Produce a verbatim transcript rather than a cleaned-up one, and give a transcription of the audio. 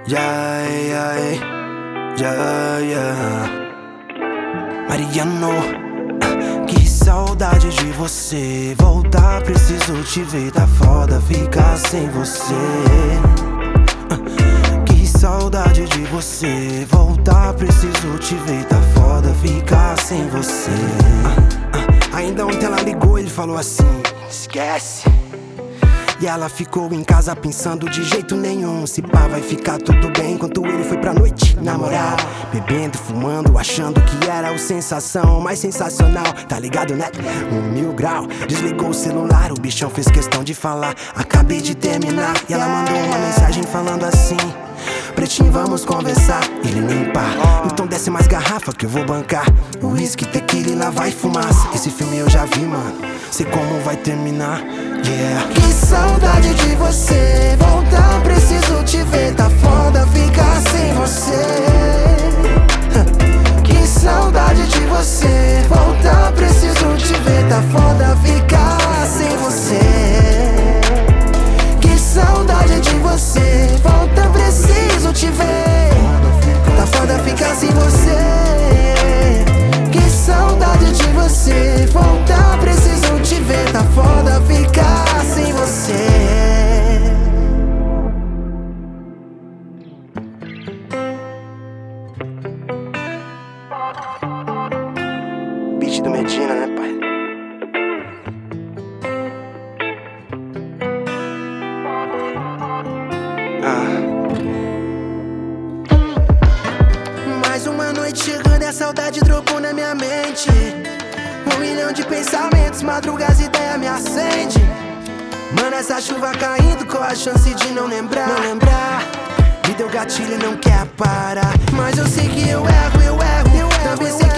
Yeah, yeah, yeah, yeah. Mariano, que saudade de você. Voltar, preciso te ver. Tá foda ficar sem você. Que saudade de você. Voltar, preciso te ver. Tá foda ficar sem você. Ainda ontem ela ligou, ele falou assim: esquece. E ela ficou em casa pensando de jeito nenhum. Se pá, vai ficar tudo bem. Enquanto ele foi pra noite namorar, bebendo, fumando, achando que era o sensação mais sensacional. Tá ligado, né? Um mil grau. Desligou o celular, o bichão fez questão de falar: acabei de terminar. E ela mandou uma mensagem falando assim: pretinho, vamos conversar. Ele nem pá, então desce mais garrafa que eu vou bancar. Whisky, tequila e lá vai fumaça. Esse filme eu já vi, mano, sei como vai terminar. Yeah. Que saudade de você. Voltar, preciso te ver. Tá foda ficar sem você. Que saudade de você. Voltar, preciso te ver. Tá foda ficar sem você. Que saudade de você. Volta, preciso te ver. Tá foda ficar sem você. Que saudade de você. Volta, preciso te ver. Tá foda ficar sem você. Beat do Medina, né, pai? Mais uma noite chegando e a saudade dropou na minha mente. Um milhão de pensamentos, madrugas, ideia me acende. Mano, essa chuva caindo, qual a chance de não lembrar? Não lembrar. Me deu gatilho e não quer parar. Mas eu sei que eu erro, eu erro, eu erro. Também sei